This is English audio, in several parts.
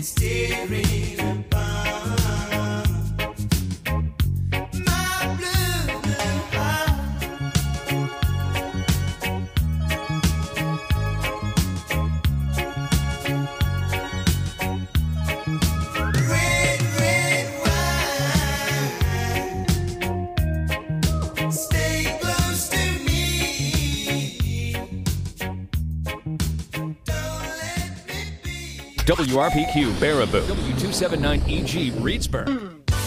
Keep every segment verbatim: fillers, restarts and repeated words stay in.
W R P Q Baraboo, W two seventy-nine E G Reedsburg.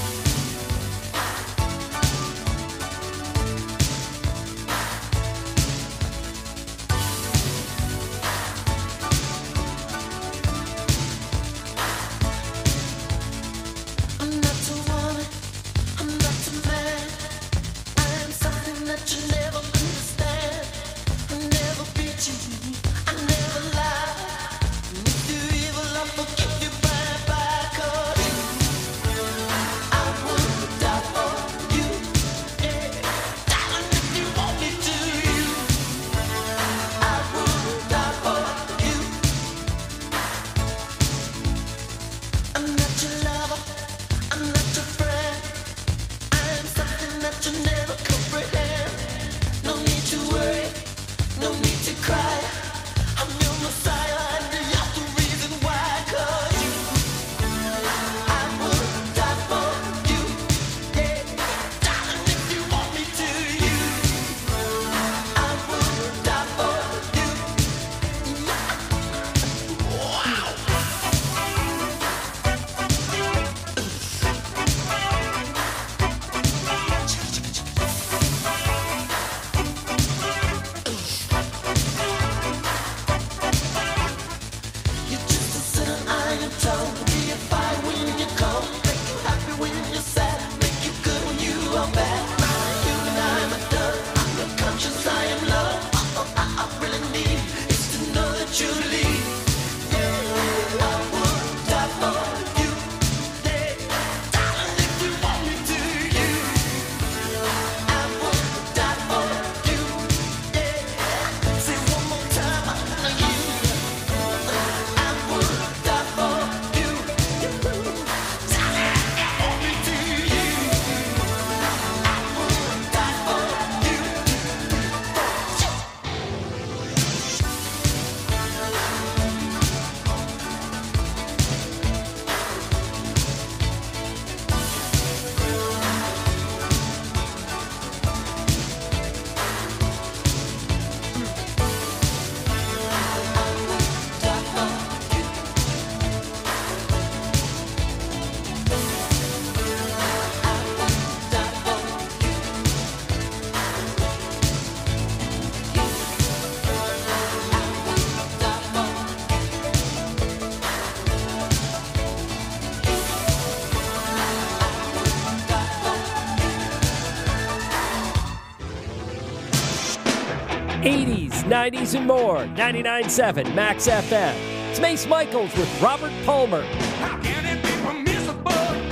eighties, nineties, and more. ninety-nine point seven Max F M. It's Mace Michaels with Robert Palmer. How can it be permissible?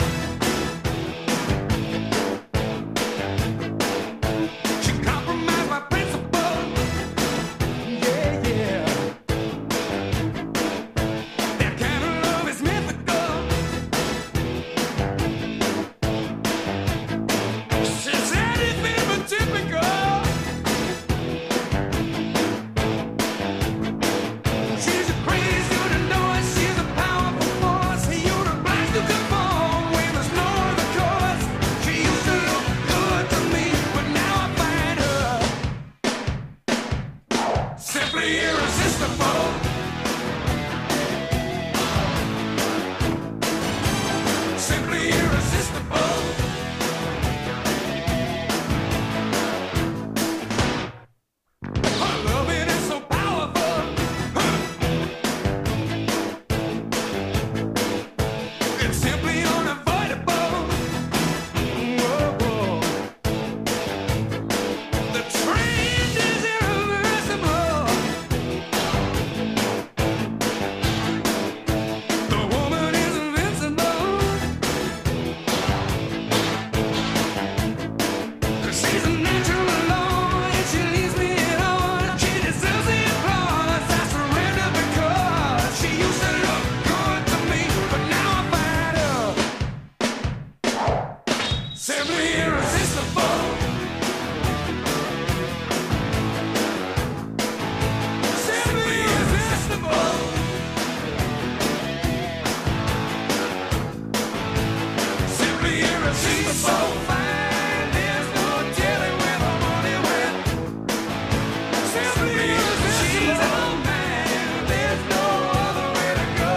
She compromised my principle. Yeah, yeah. That kind of love is mythical. She said anything but typical. She's a crazy, you to know it. She's a powerful force. You to blast to conform when there's no other course. She used to look good to me, but now I find her simply irresistible. Simply irresistible. Her loving is so powerful. It's simply unavoidable. Whoa, whoa. The trend is irreversible. The woman is invincible. She's a natural alone, and she leaves me alone. She deserves the applause. I surrender because she used to look good to me, but so fine, there's no telling where the money went. Simply irresistible, man, there's no other way to go.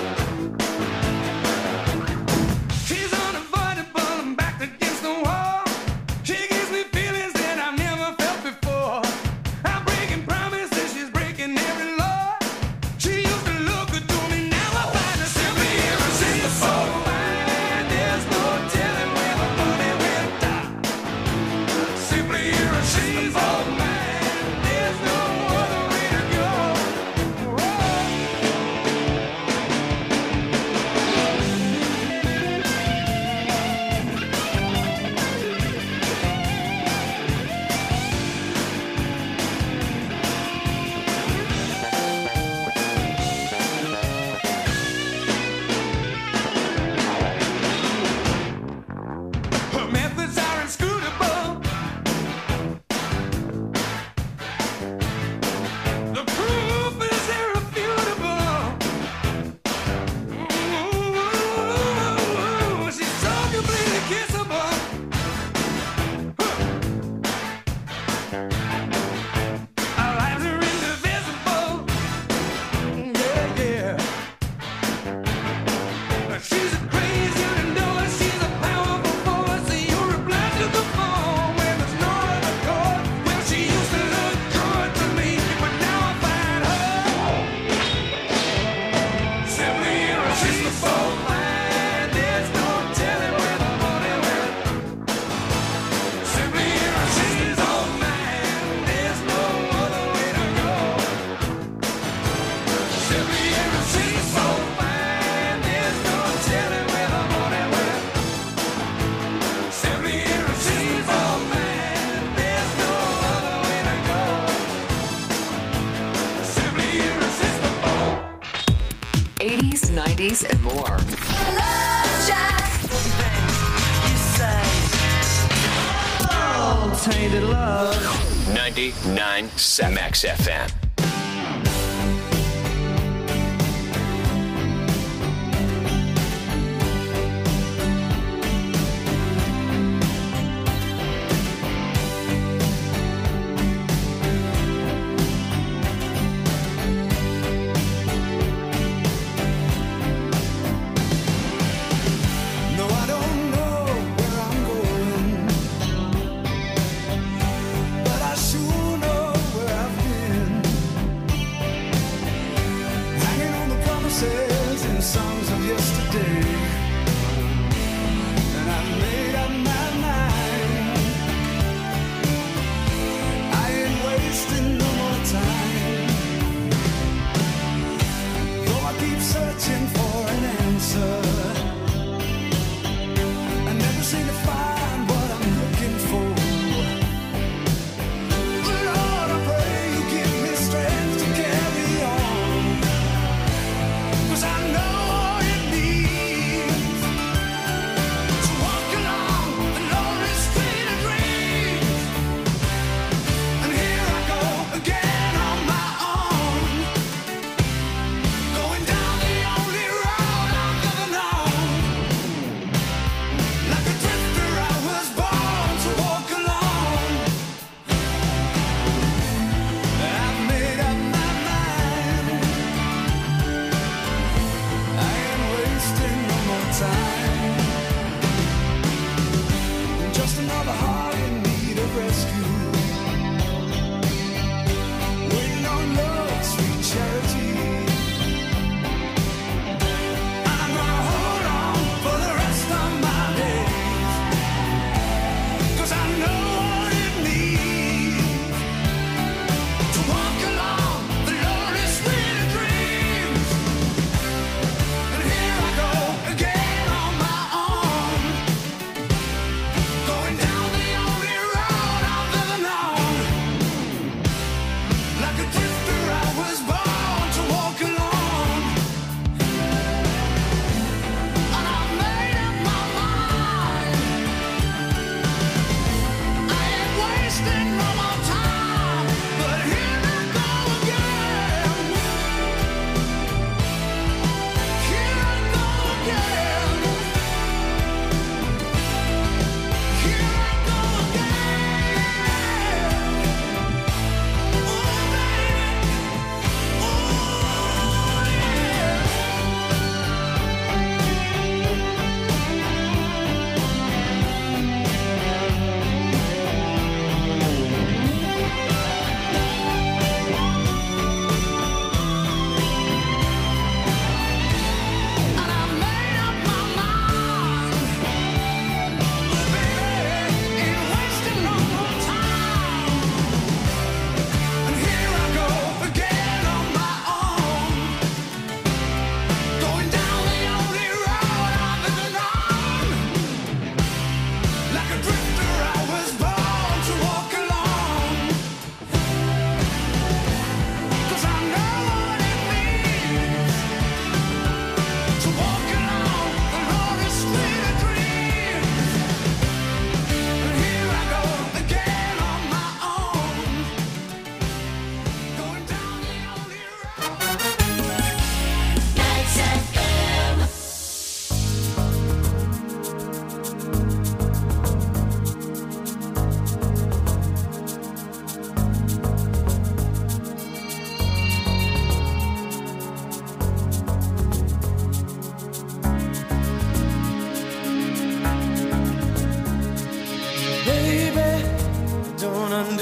She's unavoidable, I'm backed against the wall. She gives me feelings that I've never felt before. I'm breaking promises, she's breaking every law. She used to look good to me, now I find her simply irresistible. So fine, there's no telling where the money went. Simply irresistible, man, there's no other way to go. Her methods are inscrutable. The proof is irrefutable. Ooh, she's so completely kissable. Our lives are indivisible. Yeah, yeah. She's a crazy to know her. She's a powerful force. You're obliged to conform when there's no other chord. Well, she used to look good to me, but now I find her simply irresistible. Fine, there's no telling where the money went. Simply irresistible, man, there's no other way to go. Simply irresistible, fine, there's no telling where the money went. Simply irresistible, man, there's no other way to go. Simply irresistible. eighties, nineties, and more. Tainted love. ninety-nine point seven Max F M. No, I don't know where I'm going, but I sure know where I've been. Hanging on the promises and songs of yesterday, and I made up my mind. I ain't wasting no more time. Though I keep searching for an answer, I never seem to find what I'm looking for. Lord, I pray you give me strength to carry on, 'cause I know all it needs to walk along the lonely street of dreams. And here I go again on my own, going down the only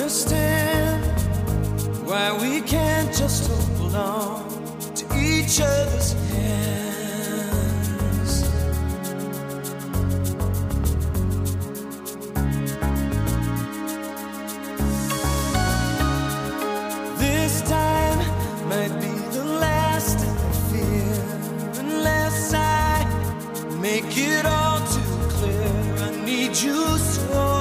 understand why we can't just hold on to each other's hands. This time might be the last I fear, unless I make it all too clear. I need you so.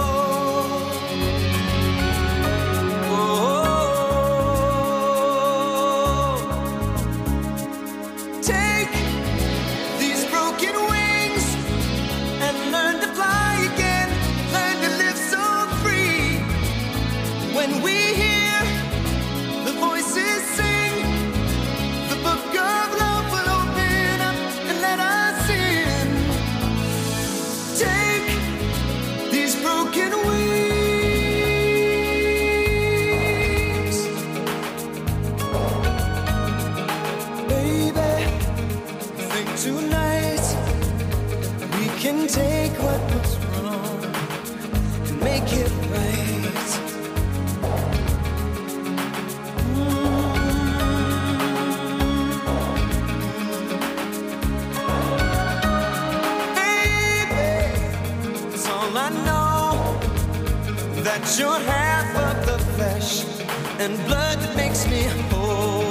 Take what was wrong and make it right. Mm-hmm. Baby, it's all I know, that you're half of the flesh and blood that makes me whole.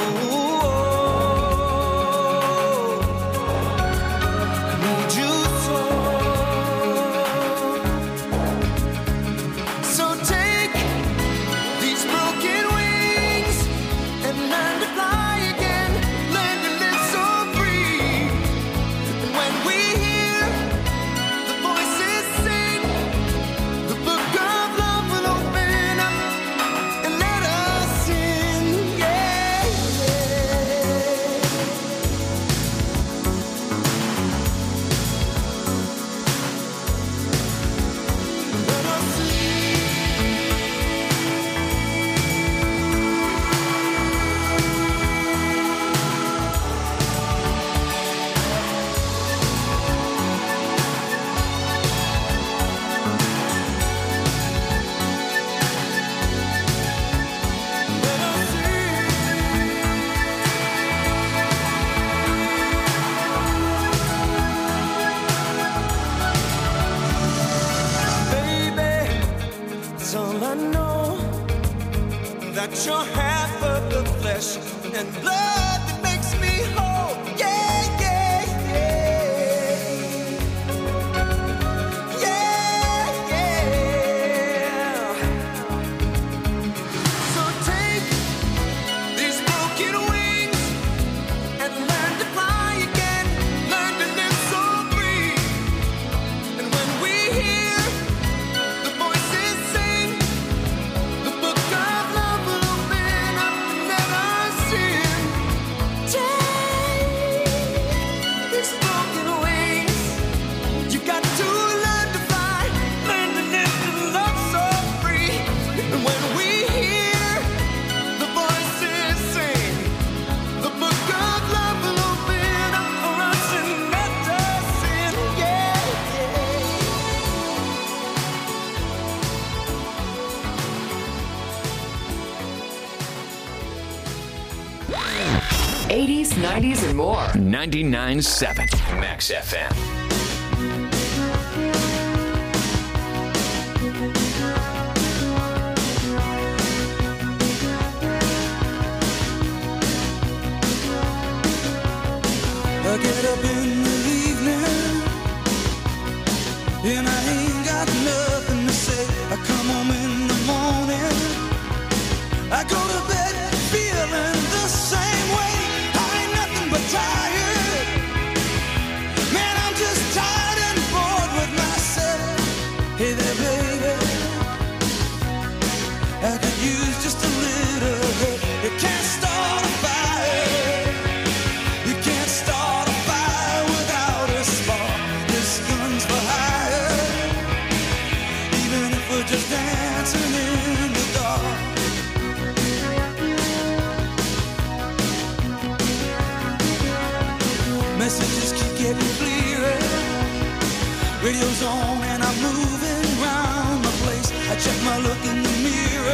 That you're half of the flesh and blood that makes me whole. Yeah, yeah, yeah. Yeah, yeah. So take these broken wings and learn to fly again. Learn to live so free. And when we hear the voices sing, the book of love will open up and let us in. Take these broken wings. You got to learn to fly, learn to live and love so free. And when we hear the voices sing, the book of love will open up for us and let us in. Yeah, eighties, nineties, and more. ninety-nine point seven Max F M. I get up in the evening and I ain't got nothing to say. I come home in the morning, I go to bed feeling the same way. I ain't nothing but tired. Man, I'm just tired and bored with myself. Hey there, baby, I could use just a little help. You can't start a fire. You can't start a fire without a spark. This gun's for hire. Even if we're just dancing in the dark. Messages keep getting clearer. Radio's on and I'm moving round my place. I check my look in the mirror.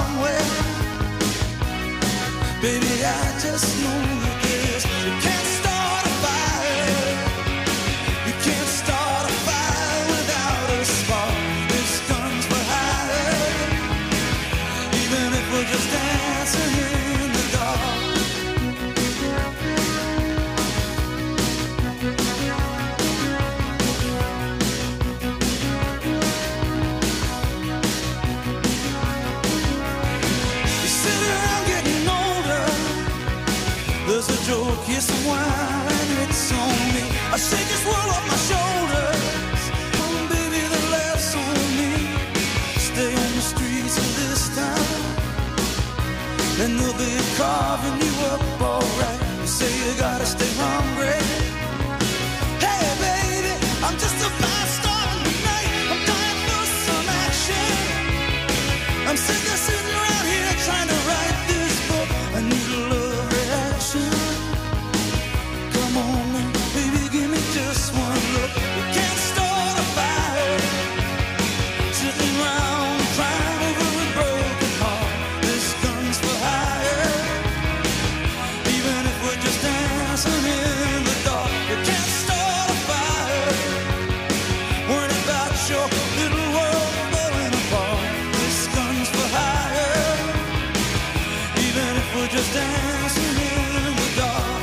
somewhere. Baby, I just know you guess you can't start a fire. You can't start a fire without a spark. This gun's for hire. Even if we're just dancing in the dark. There's a joke, here's some wine, and it's on me. I shake this world off my shoulders. Oh, baby, the laughs on me. Stay on the streets of this town, and they'll be carving you up alright. You say you gotta stay hungry. Hey, baby, I'm just a fast star tonight. I'm dying for some action. I'm sick of sitting around here trying to write this book. I need a love reaction. Come on, man, baby, give me just one look. You can't start a fire sitting around crying over a broken heart. This gun's for hire. Even if we're just dancing in the dark, you can't start a fire. Worrying about your little world falling apart. This gun's for hire. Even if we're just dancing in the dark.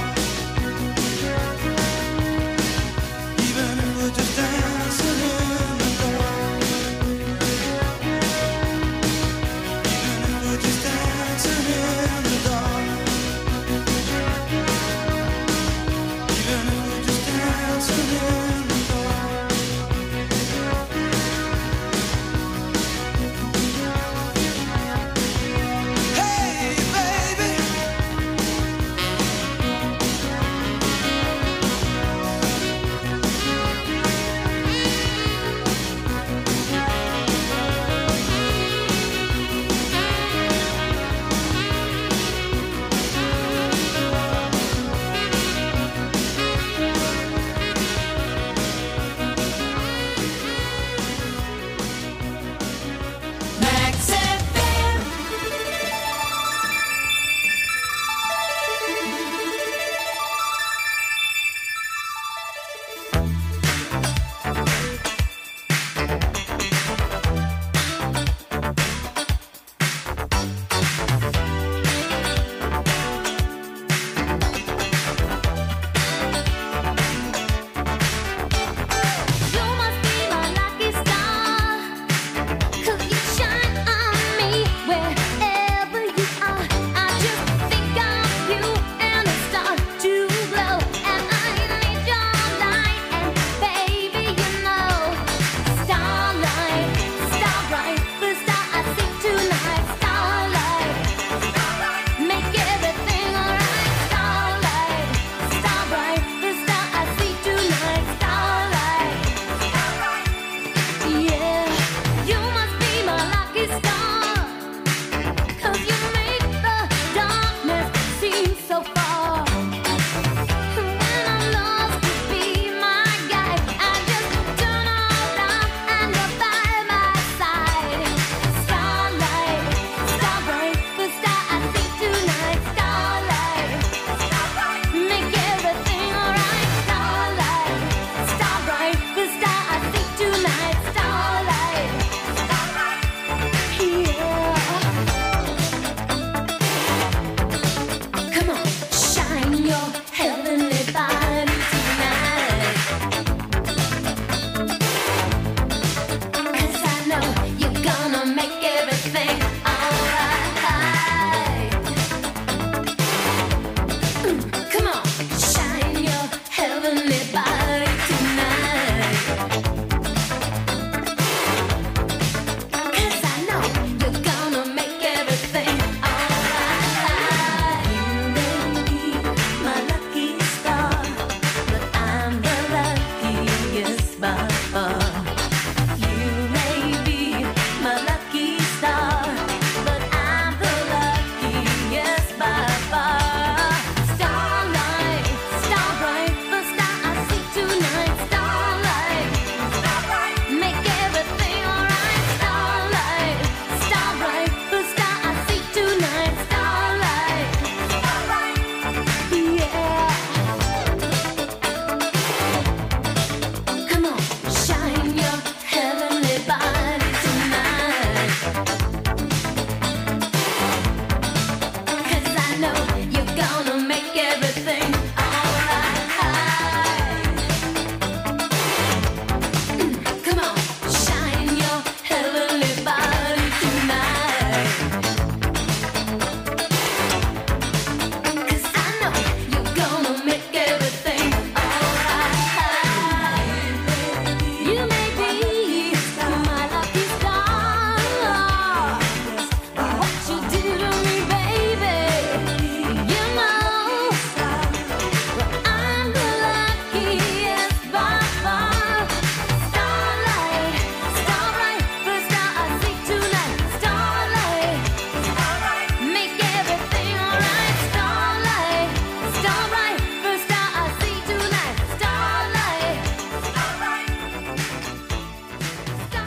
Even if we're just dancing in the dark. Even if we're just dancing in the dark. Even if we're just dancing in the dark. Hey, baby. Max F M. You must be my lucky star, 'cause you shine on me wherever you are. I just think of you and it starts to glow, and I need your light, and baby, you know, starlight, star bright, the star I see tonight, starlight, make everything alright, starlight, star bright, the star I see tonight, starlight. Yeah, you must be my lucky star, 'cause you make the darkness seem so far. When I'm lost, you be my guide. I just turn around and you're by my side. Starlight, star bright, the star I see tonight, starlight, make everything alright, starlight, star bright, the star I see tonight, starlight, yeah. Come on, shine your heavenly body tonight, 'cause I know you're gonna make everything alright. Mm, come on, shine your heavenly body tonight, 'cause I know you're gonna make everything alright. You may be my lucky star, but I'm the luckiest by far. You may be my lucky star, but I'm the luckiest by far. Starlight, star bright, the star I see tonight, starlight, make everything alright, starlight, star bright, the star I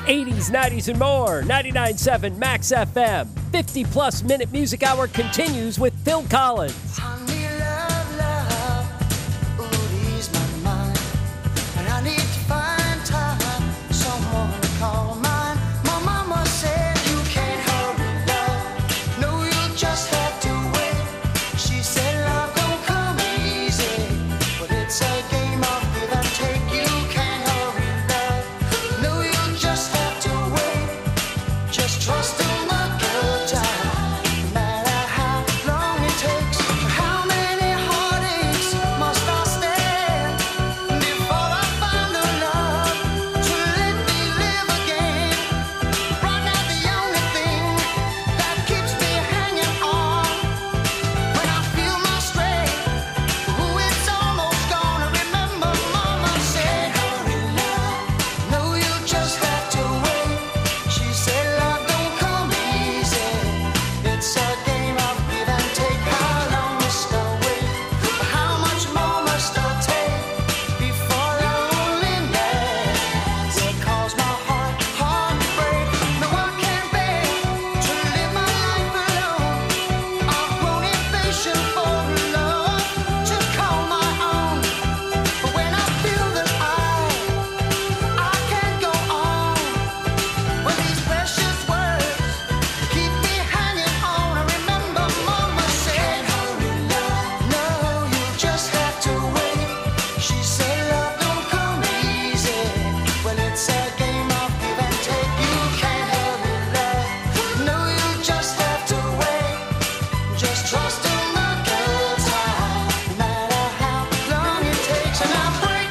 eighties, nineties, and more. ninety-nine point seven Max F M. fifty plus minute music hour continues with Phil Collins. Honey, love, love, ooh, ease my mind. And I need to find time, someone to call mine. My mama said you can't hurry, love. No, you just have to wait. She said love don't come easy, but it's a game of give and take. You can't hurry, love. No, you just have to wait. Just trust in the good time, no matter how long it takes. How many heartaches must I stand before I find the love to let me live again? Right now the only thing that keeps me hanging on, when I feel my strength, ooh, it's almost gone. I remember mama said, hurry love, no, you just have to wait. She said love don't come easy, it's a game of give and take. How long must I wait? How much more must I take before loneliness will cause my heart, heart to break? No, I can't bear to live my life alone. I've grown impatient for love to call my own. But when I feel that I, I can't go on, when these precious words keep me hanging on, I remember mama said, hurry love, no, you just have to wait. She said love don't come easy, well it's a game of give and take. You can't hurry love, no, you just have to wait. Just trust in the good time, no matter how long it takes. And I break.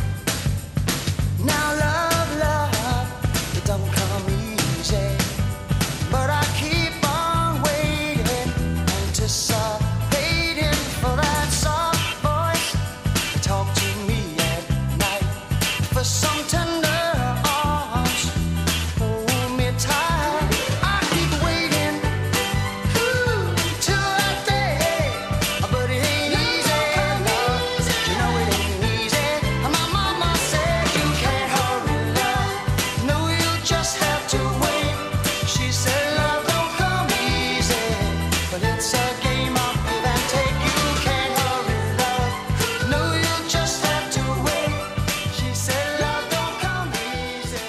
Now love, love, it don't come easy, but I keep on waiting, anticipating for that soft voice to talk to me at night, for some tender arms, hold me tight. I keep waiting, ooh, till that day, but it ain't easy, love. You know it ain't easy. My mama said you can't hurry, love. No, you just have to wait. She said love don't come easy, but it's a game of give and take. You can't hurry, love. No, you just have to wait. She said love don't come easy.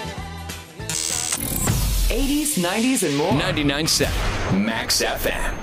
eighties, nineties, and more. ninety-nine point seven Max F M.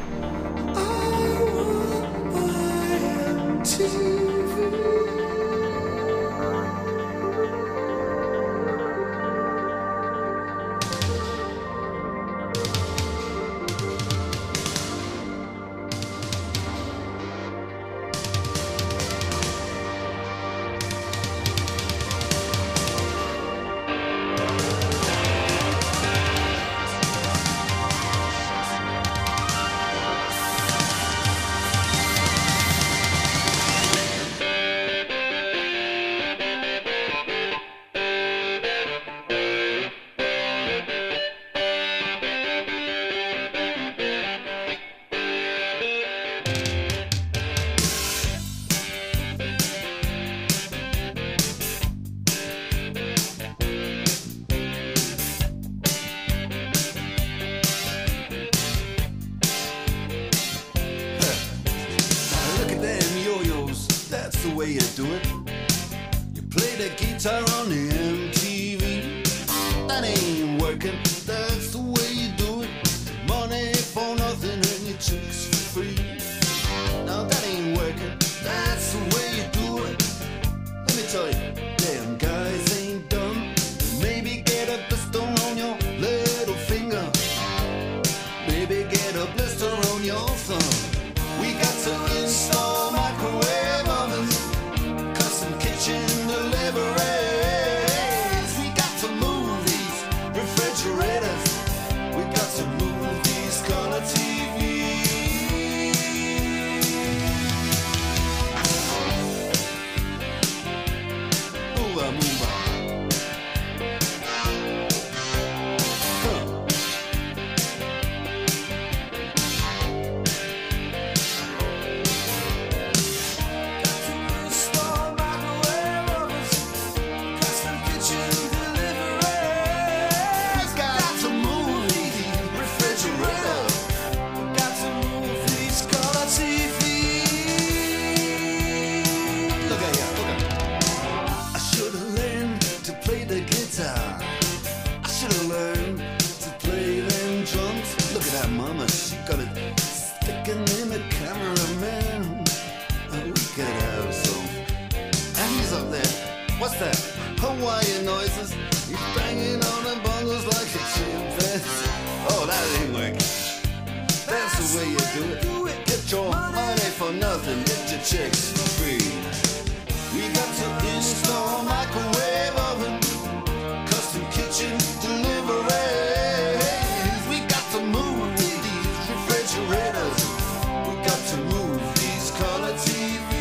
guitar. I should have learned to play them drums. Look at that mama, she got it sticking in the cameraman. Oh, we could have some. And he's up there. What's that? Hawaiian noises. He's banging on the bongos like a chimpanzee. Oh, that ain't working. That's the way you do it. Get your money for nothing. Get your chicks for free. We got to install microwave oven, custom kitchen deliveries. We got to move these refrigerators. We got to move these color T Vs.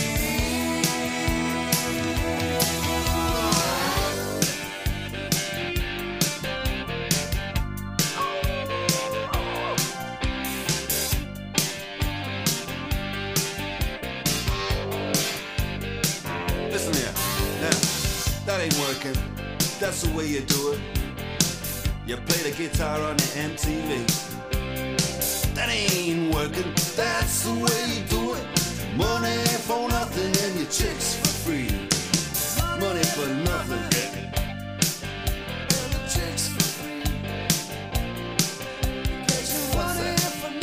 Listen here, now, that ain't working. That's the way you do it. You play the guitar on the M T V. That ain't working. That's the way you do it. Money for nothing and your chicks for free. Money for nothing. And the chicks for free. What's that?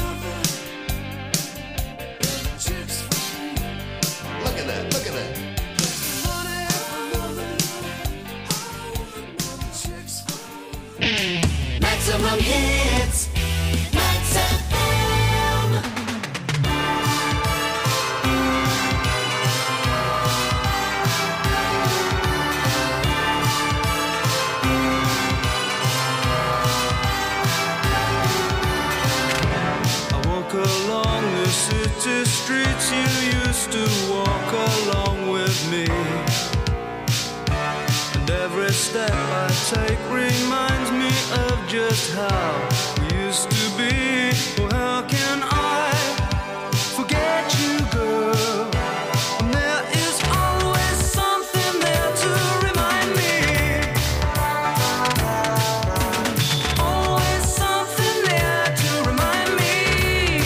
And the chicks for free. Look at that, look at that. Maximum hits. Max F M. I walk along the city streets you used to walk along with me. And every step I take reminds me of just how we used to be. Oh, how can I forget you, girl? And there is always something there to remind me. Always something there to remind me.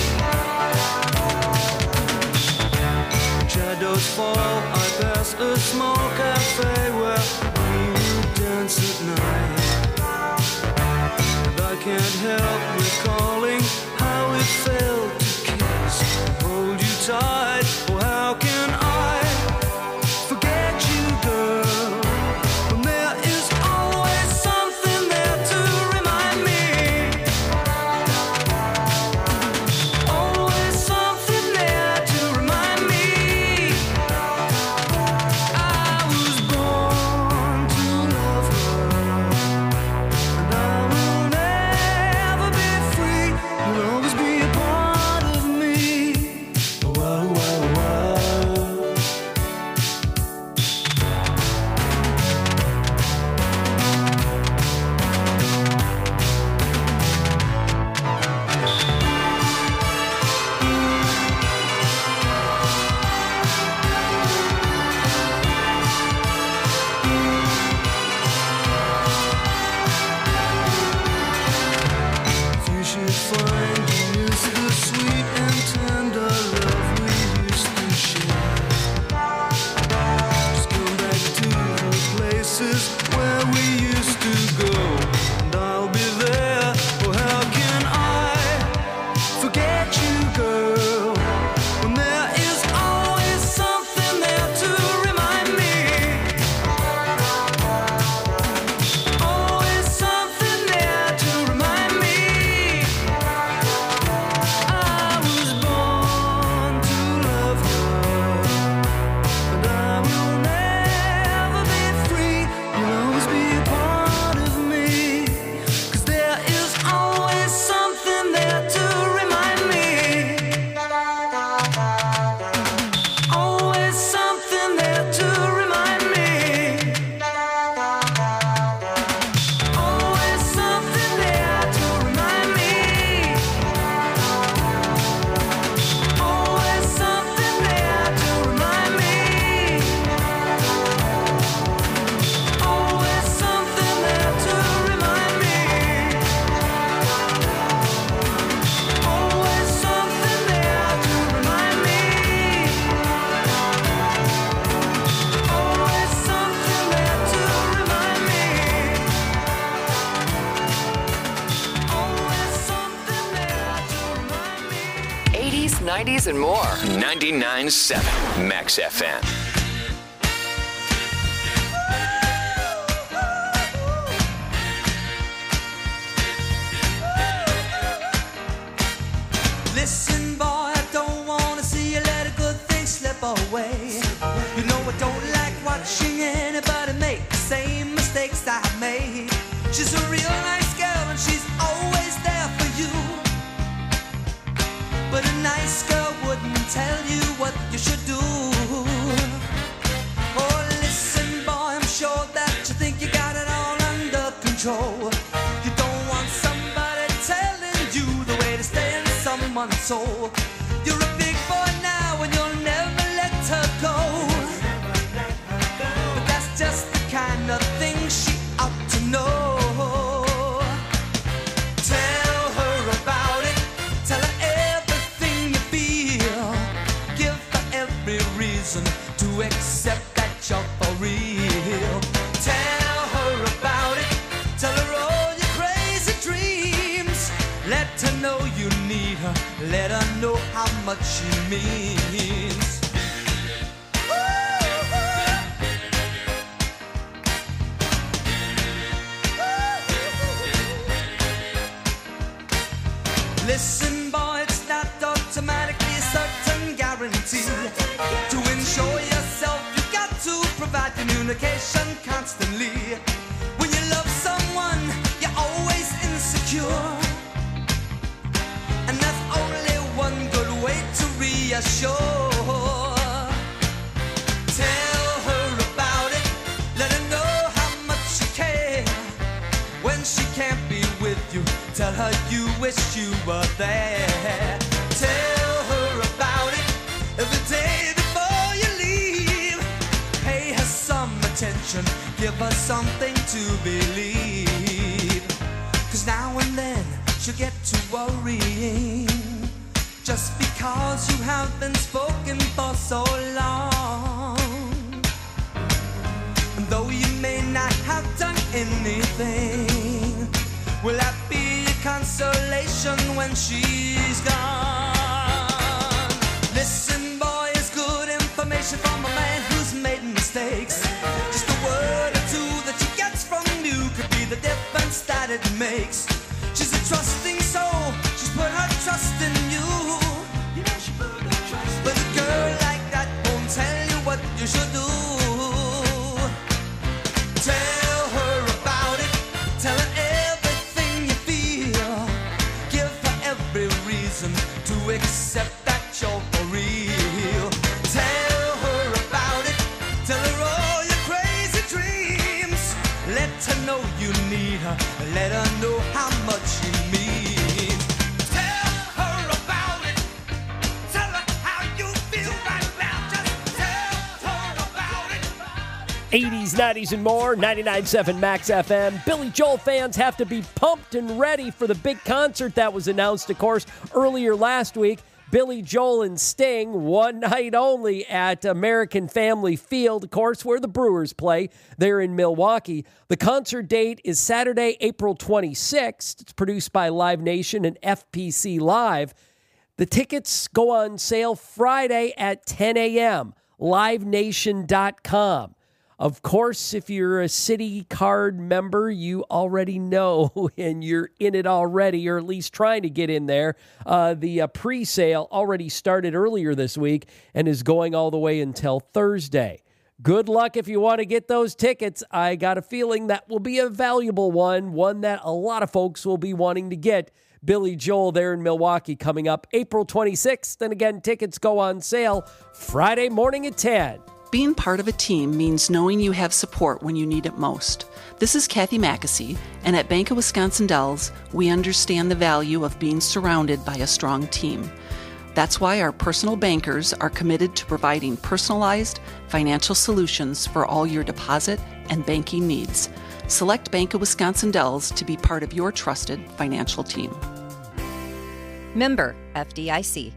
Shadows fall, I pass a small cafe where we dance at night. And I can't help recalling how nineties and more. ninety-nine point seven Max F M. Listen, boy, I don't wanna see you let a good thing slip away. You know I don't like watching anybody make the same mistakes I made. She's a real nice girl and she's always there for you. But a nice girl wouldn't tell you what you should do. Oh, listen, boy, I'm sure that you think you got it all under control. You don't want somebody telling you the way to stay in someone's soul. You're a big boy now and you'll never let her go. But that's just the kind of thing she ought to know. Tell her about it. Tell her everything you feel. Give her every reason to accept that you're for real. Tell her about it. Tell her all your crazy dreams. Let her know you need her. Let her know how much she means. Listen, boy, it's not automatically a certain guarantee. To ensure yourself, you got to provide communication constantly. When you love someone, you're always insecure. And that's only one good way to reassure. Tell her about it. Let her know how much you care. When she can't be with you, tell her you wish you were there. Tell her about it every day before you leave. Pay her some attention, give her something to believe. Cause now and then she'll get to worrying, just because you have been spoken for so long. And though you may not have done anything, will that be a consolation when she's gone? Listen, boy, it's good information from a man who's made mistakes. Just a word or two that she gets from you could be the difference that it makes. She's a trusting soul, she's put her trust in you. You know she put her trust. But a girl like that won't tell you what you should do. Tell her about it, tell her everything you feel. Give her every reason to accept that you're for real. Tell her about it, tell her all your crazy dreams. Let her know you need her, let her know how much she means. Tell her about it, tell her how you feel right now. Just tell her about it. eighties, nineties, and more, ninety-nine point seven Max F M. Billy Joel fans have to be pumped and ready for the big concert that was announced, of course, earlier last week. Billy Joel and Sting, one night only at American Family Field, of course, where the Brewers play. They're in Milwaukee. The concert date is Saturday, April twenty-sixth. It's produced by Live Nation and F P C Live. The tickets go on sale Friday at ten a.m. live nation dot com. Of course, if you're a City Card member, you already know and you're in it already, or at least trying to get in there. Uh, the uh, pre-sale already started earlier this week and is going all the way until Thursday. Good luck if you want to get those tickets. I got a feeling that will be a valuable one, one that a lot of folks will be wanting to get. Billy Joel there in Milwaukee coming up April twenty-sixth. And again, tickets go on sale Friday morning at ten. Being part of a team means knowing you have support when you need it most. This is Kathy Mackesy, and at Bank of Wisconsin Dells, we understand the value of being surrounded by a strong team. That's why our personal bankers are committed to providing personalized financial solutions for all your deposit and banking needs. Select Bank of Wisconsin Dells to be part of your trusted financial team. Member F D I C.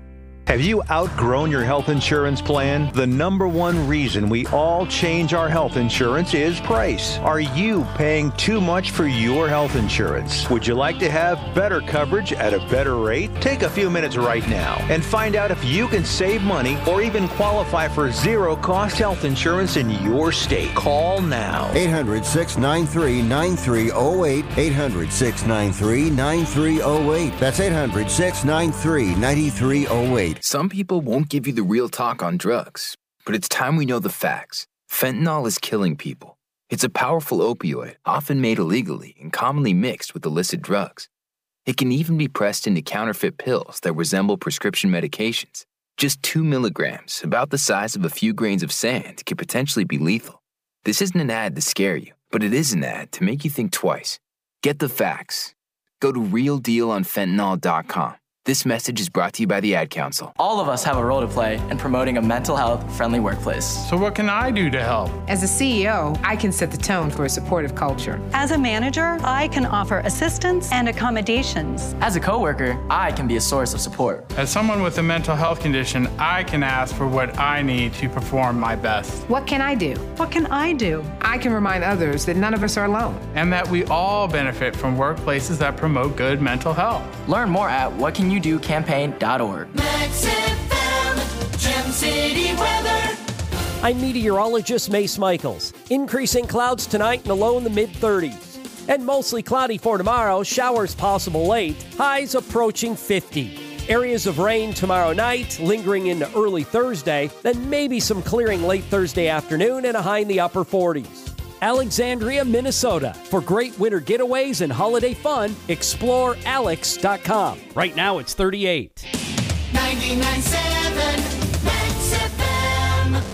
Have you outgrown your health insurance plan? The number one reason we all change our health insurance is price. Are you paying too much for your health insurance? Would you like to have better coverage at a better rate? Take a few minutes right now and find out if you can save money or even qualify for zero-cost health insurance in your state. Call now. eight hundred, six nine three, nine three zero eight. eight hundred, six nine three, nine three zero eight. That's eight hundred, six nine three, nine three zero eight. Some people won't give you the real talk on drugs, but it's time we know the facts. Fentanyl is killing people. It's a powerful opioid, often made illegally and commonly mixed with illicit drugs. It can even be pressed into counterfeit pills that resemble prescription medications. Just two milligrams, about the size of a few grains of sand, can potentially be lethal. This isn't an ad to scare you, but it is an ad to make you think twice. Get the facts. Go to real deal on fentanyl dot com. This message is brought to you by the Ad Council. All of us have a role to play in promoting a mental health friendly workplace. So what can I do to help? As a C E O, I can set the tone for a supportive culture. As a manager, I can offer assistance and accommodations. As a coworker, I can be a source of support. As someone with a mental health condition, I can ask for what I need to perform my best. What can I do? What can I do? I can remind others that none of us are alone. And that we all benefit from workplaces that promote good mental health. Learn more at what can you do campaign dot org. Max F M, Gem City weather. I'm meteorologist Mace Michaels. Increasing clouds tonight and a low in the mid thirties. And mostly cloudy for tomorrow, showers possible late, highs approaching fifty. Areas of rain tomorrow night, lingering into early Thursday, then maybe some clearing late Thursday afternoon and a high in the upper forties. Alexandria, Minnesota. For great winter getaways and holiday fun, explore alex dot com. Right now it's thirty-eight. ninety-nine point seven Max F M.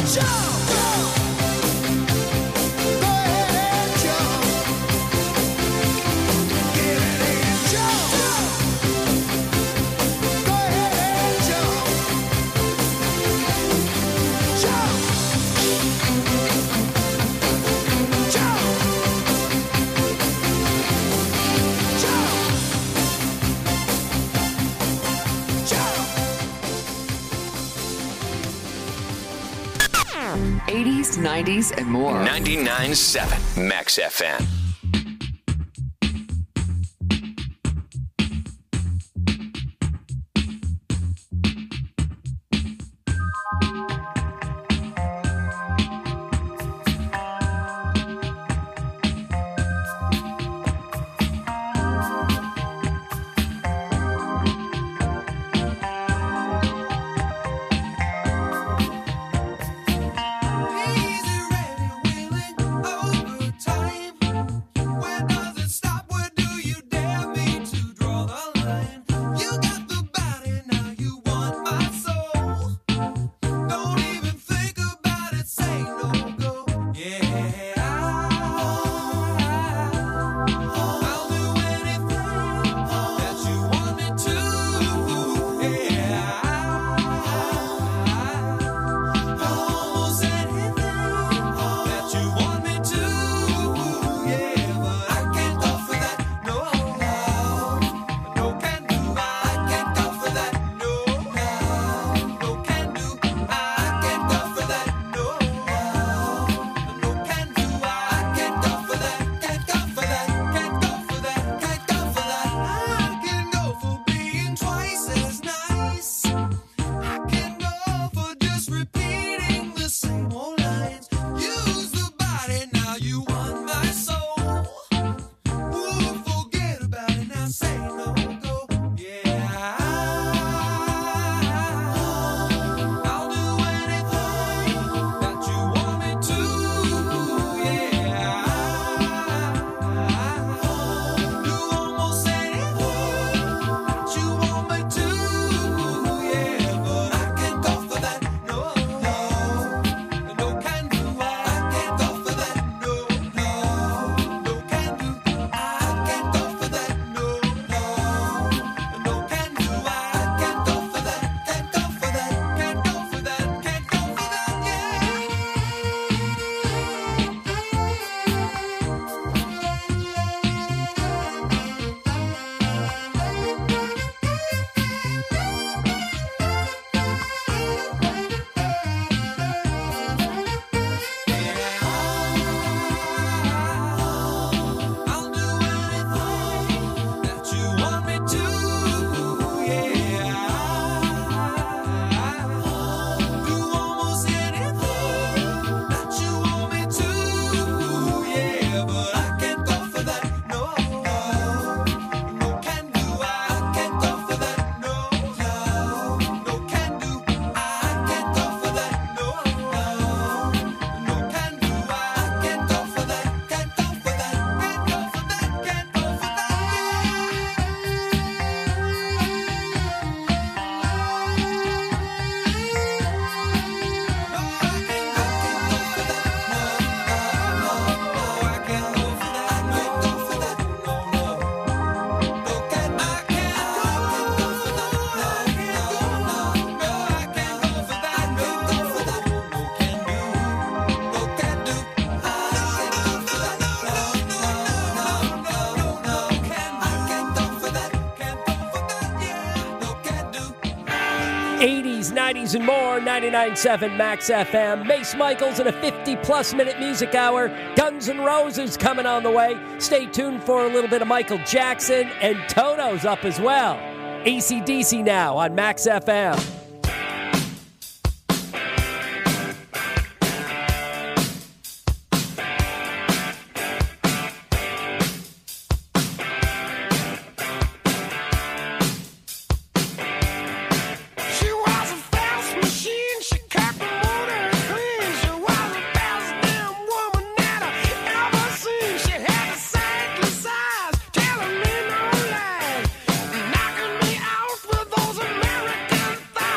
eighties, nineties, and more. ninety-nine point seven Max F M. eighties, nineties, and more. ninety-nine point seven Max F M. Mace Michaels in a fifty-plus minute music hour. Guns N' Roses coming on the way. Stay tuned for a little bit of Michael Jackson, and Toto's up as well. A C D C now on Max F M. Those American thighs.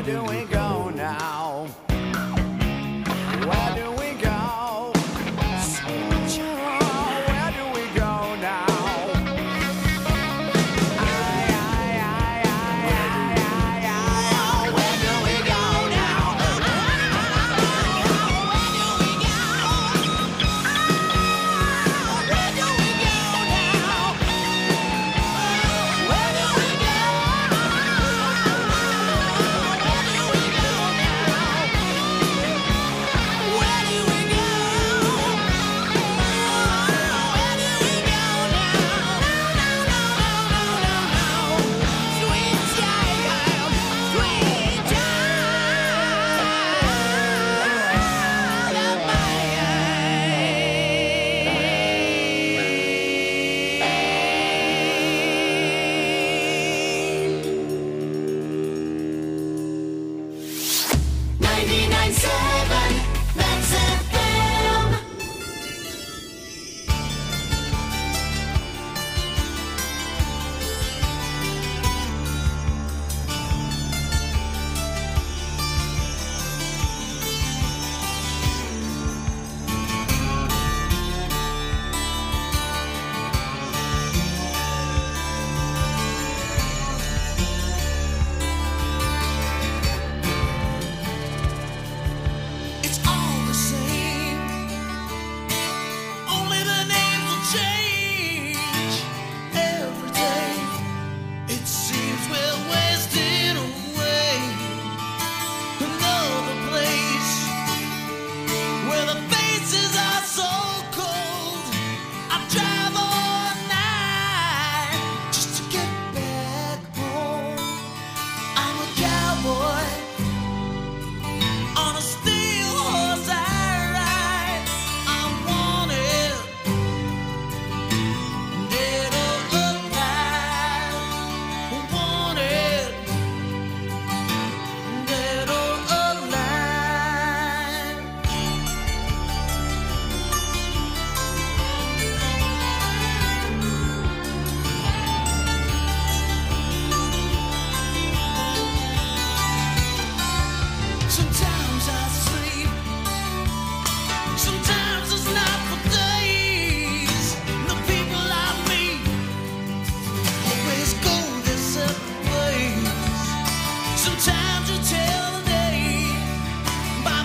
doing, girl?